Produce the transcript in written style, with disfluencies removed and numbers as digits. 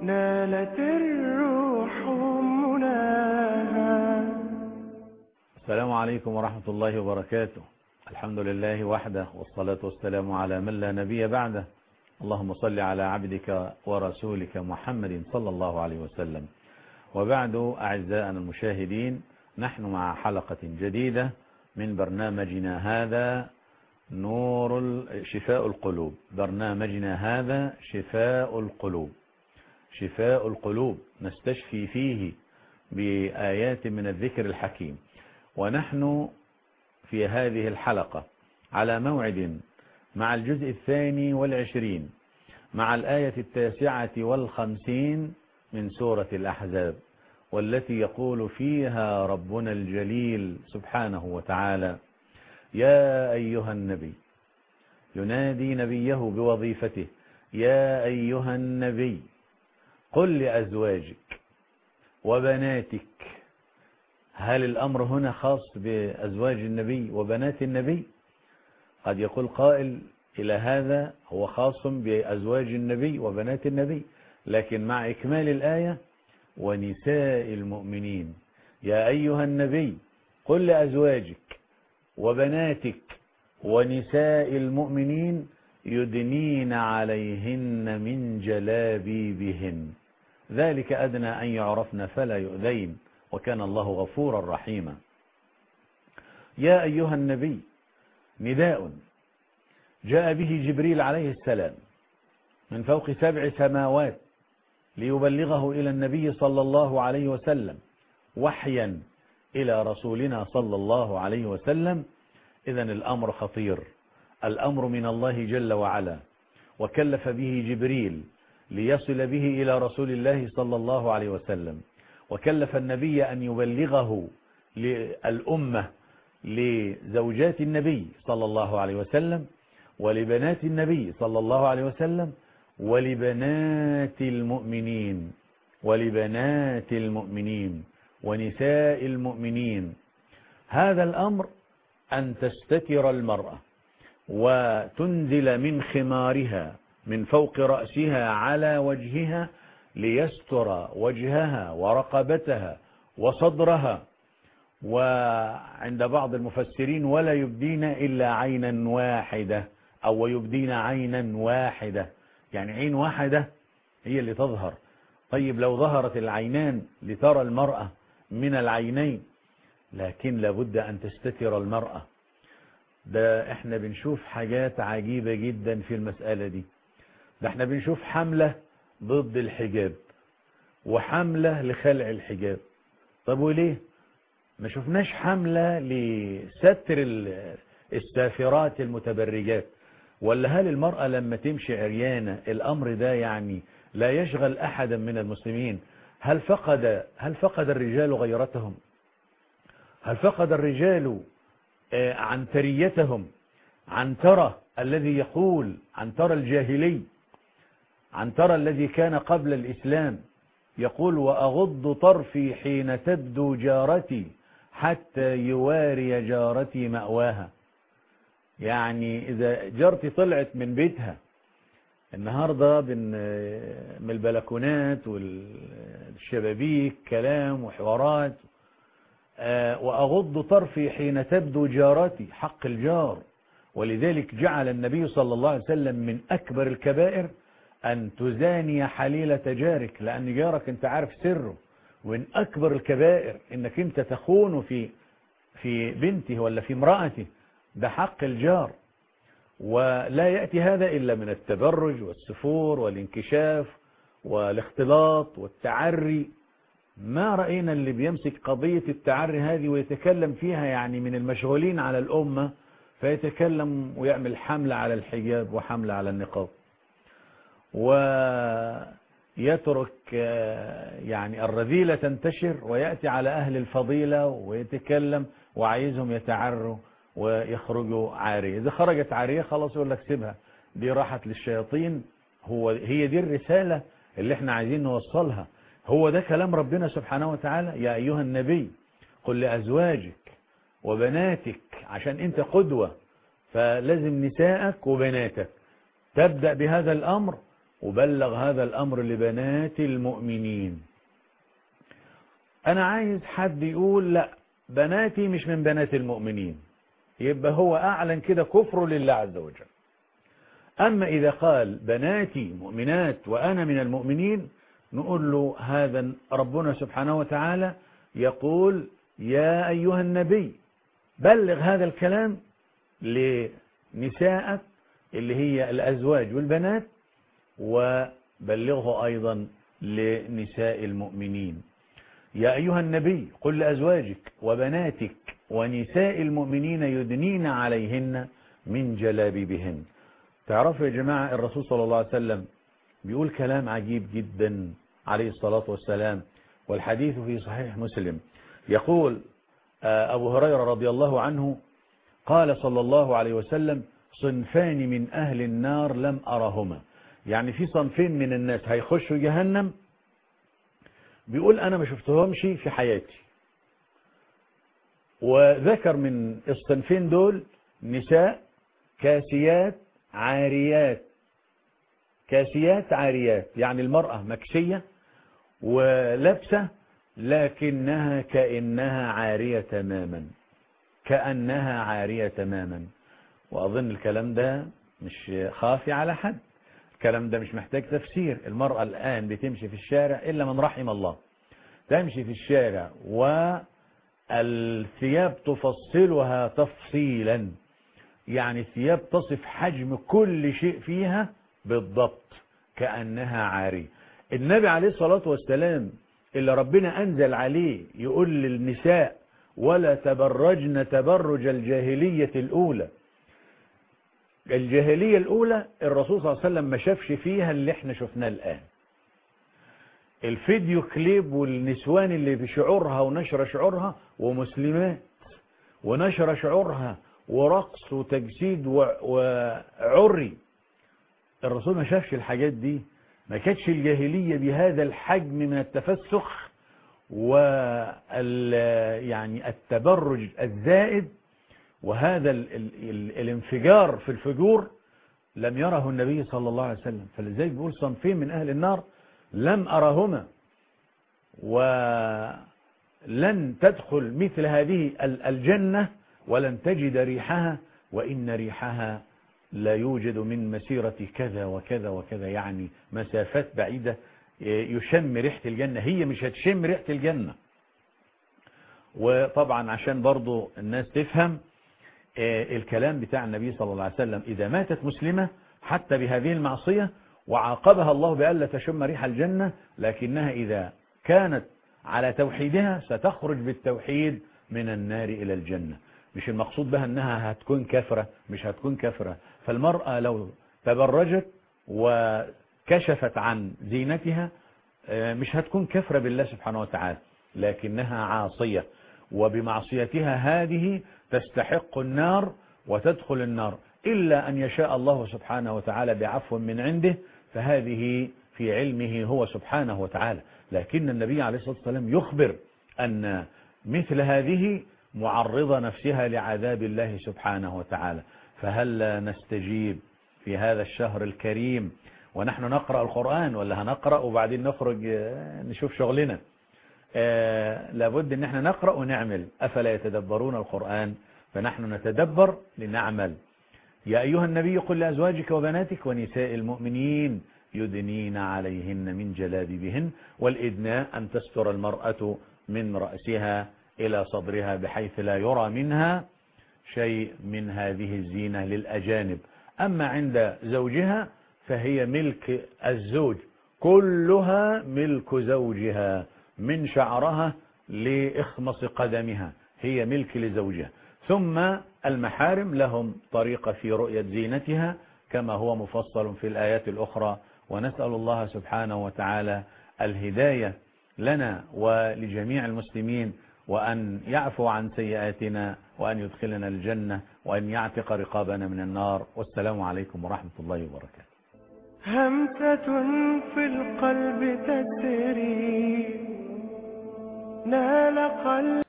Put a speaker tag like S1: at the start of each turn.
S1: نالت الروح مناها.
S2: السلام عليكم ورحمة الله وبركاته. الحمد لله وحده، والصلاة والسلام على من لا نبي بعده. اللهم صل على عبدك ورسولك محمد صلى الله عليه وسلم. وبعد، أعزائنا المشاهدين، نحن مع حلقة جديدة من برنامجنا هذا شفاء القلوب. برنامجنا هذا شفاء القلوب، شفاء القلوب، نستشفي فيه بآيات من الذكر الحكيم. ونحن في هذه الحلقة على موعد مع الجزء 22 مع الآية 59 من سورة الأحزاب، والتي يقول فيها ربنا الجليل سبحانه وتعالى: يا أيها النبي، ينادي نبيه بوظيفته: يا أيها النبي قل لأزواجك وبناتك. هل الأمر هنا خاص بأزواج النبي وبنات النبي؟ قد يقول قائل إلى هذا هو خاص بأزواج النبي وبنات النبي، لكن مع إكمال الآية: ونساء المؤمنين. يا أيها النبي قل لأزواجك وبناتك ونساء المؤمنين يدنين عليهن من جلابيبهن، ذلك أدنى أن يعرفن فلا يؤذين، وكان الله غفورا رحيما. يا أيها النبي نداء جاء به جبريل عليه السلام من فوق 7 سماوات ليبلغه إلى النبي صلى الله عليه وسلم وحيا إلى رسولنا صلى الله عليه وسلم. إذن الأمر خطير، الأمر من الله جل وعلا، وكلف به جبريل ليصل به إلى رسول الله صلى الله عليه وسلم، وكلف النبي أن يبلغه للأمة، لزوجات النبي صلى الله عليه وسلم، ولبنات النبي صلى الله عليه وسلم، ولبنات المؤمنين، ولبنات المؤمنين ونساء المؤمنين. هذا الأمر أن تستتر المرأة وتنزل من خمارها من فوق رأسها على وجهها ليستر وجهها ورقبتها وصدرها، وعند بعض المفسرين ولا يبدين إلا عينا واحدة، أو يبدين عينا واحدة، يعني عين واحدة هي اللي تظهر. طيب لو ظهرت العينان لترى المرأة من العينين، لكن لابد أن تستتر المرأة. ده احنا بنشوف حاجات عجيبة جدا في المسألة دي. ده احنا بنشوف حملة ضد الحجاب وحملة لخلع الحجاب. طب وليه ما شفناش حملة لستر السافرات المتبرجات؟ ولا هل المرأة لما تمشي عريانة الأمر ده يعني لا يشغل أحدا من المسلمين؟ هل فقد الرجال غيرتهم؟ هل فقد الرجال عنتريتهم؟ عنترة الذي يقول عنترة الجاهلي، عنترة الذي كان قبل الإسلام، يقول: وأغض طرفي حين تبدو جارتي حتى يواري جارتي مأواها. يعني إذا جارتي طلعت من بيتها النهاردة من البلكونات والشبابيك كلام وحوارات، وأغض طرفي حين تبدو جارتي، حق الجار. ولذلك جعل النبي صلى الله عليه وسلم من أكبر الكبائر أن تزاني حليلة جارك، لأن جارك أنت عارف سره. ومن أكبر الكبائر أنك أنت تخون في بنته ولا في امرأته، ده حق الجار. ولا يأتي هذا إلا من التبرج والسفور والانكشاف والاختلاط والتعري. ما رأينا اللي بيمسك قضية التعري هذه ويتكلم فيها، يعني من المشغولين على الأمة، فيتكلم ويعمل حملة على الحجاب وحملة على النقاب، ويترك يعني الرذيلة تنتشر، ويأتي على أهل الفضيلة ويتكلم وعايزهم يتعروا ويخرجوا عارية. إذا خرجت عارية خلاص يقول لك سيبها، دي راحت للشياطين. هي دي الرسالة اللي احنا عايزين نوصلها. هو ده كلام ربنا سبحانه وتعالى: يا أيها النبي قل لأزواجك وبناتك، عشان انت قدوة، فلازم نسائك وبناتك تبدأ بهذا الأمر وبلغ هذا الأمر لبنات المؤمنين. أنا عايز حد يقول لا، بناتي مش من بنات المؤمنين، يبقى هو أعلن كده كفره لله عز وجل. أما إذا قال بناتي مؤمنات وأنا من المؤمنين، نقول له هذا ربنا سبحانه وتعالى يقول يا أيها النبي بلغ هذا الكلام لنسائك اللي هي الأزواج والبنات، وبلغه أيضا لنساء المؤمنين. يا أيها النبي قل لأزواجك وبناتك ونساء المؤمنين يدنين عليهن من جلابيبهن. تعرفوا يا جماعة الرسول صلى الله عليه وسلم بيقول كلام عجيب جدا عليه الصلاة والسلام، والحديث في صحيح مسلم. يقول أبو هريرة رضي الله عنه قال صلى الله عليه وسلم صنفان من أهل النار لم أرهما، يعني في صنفين من الناس هيخشوا جهنم، بيقول أنا ما شفتهمش في حياتي. وذكر من الصنفين دول نساء كاسيات عاريات. كاسيات عاريات يعني المرأة مكسية ولبسة لكنها كأنها عارية تماما، كأنها عارية تماما. وأظن الكلام ده مش خافي على حد، الكلام ده مش محتاج تفسير. المرأة الآن بتمشي في الشارع إلا من رحم الله، تمشي في الشارع والثياب تفصلها تفصيلا، يعني الثياب تصف حجم كل شيء فيها بالضبط كأنها عارية. النبي عليه الصلاة والسلام اللي ربنا أنزل عليه يقول للنساء ولا تبرجن تبرج الجاهلية الأولى. الجاهلية الأولى الرسول صلى الله عليه وسلم ما شافش فيها اللي احنا شفناه الآن. الفيديو كليب والنسوان اللي بشعورها ونشر شعورها ومسلمات ونشر شعورها ورقص وتجسيد وعري، الرسول ما شافش الحاجات دي. ما كانتش الجاهلية بهذا الحجم من التفسخ يعني التبرج الزائد وهذا الانفجار في الفجور لم يره النبي صلى الله عليه وسلم. فلذلك بيقول صنفين من أهل النار لم أرهما، ولن تدخل مثل هذه الجنة ولن تجد ريحها، وإن ريحها لا يوجد من مسيرة كذا وكذا وكذا، يعني مسافات بعيدة يشم ريحة الجنة، هي مش هتشم ريحة الجنة. وطبعا عشان برضو الناس تفهم الكلام بتاع النبي صلى الله عليه وسلم، إذا ماتت مسلمة حتى بهذه المعصية وعاقبها الله بألا تشم ريح الجنة، لكنها إذا كانت على توحيدها ستخرج بالتوحيد من النار إلى الجنة. مش المقصود بها أنها هتكون كافرة، مش هتكون كافرة. فالمرأة لو تبرجت وكشفت عن زينتها مش هتكون كافرة بالله سبحانه وتعالى، لكنها عاصية، وبمعصيتها هذه تستحق النار وتدخل النار، إلا أن يشاء الله سبحانه وتعالى بعفو من عنده، فهذه في علمه هو سبحانه وتعالى. لكن النبي عليه الصلاة والسلام يخبر أن مثل هذه معرضة نفسها لعذاب الله سبحانه وتعالى. فهل نستجيب في هذا الشهر الكريم ونحن نقرأ القرآن، ولا هنقرأ وبعدين نخرج نشوف شغلنا؟ لابد ان احنا نقرأ ونعمل. أفلا يتدبرون القرآن؟ فنحن نتدبر لنعمل. يا أيها النبي قل لأزواجك وبناتك ونساء المؤمنين يدنين عليهن من جلابيبهن. والإدناء أن تستر المرأة من رأسها إلى صدرها بحيث لا يرى منها شيء من هذه الزينة للأجانب. أما عند زوجها فهي ملك الزوج، كلها ملك زوجها من شعرها لإخمص قدمها، هي ملك لزوجها. ثم المحارم لهم طريقة في رؤية زينتها كما هو مفصل في الآيات الأخرى. ونسأل الله سبحانه وتعالى الهداية لنا ولجميع المسلمين، وأن يعفو عن سيئاتنا، وأن يدخلنا الجنة، وأن يعتق رقابنا من النار. والسلام عليكم ورحمة الله وبركاته.
S1: همسة في القلب تسري نال قلب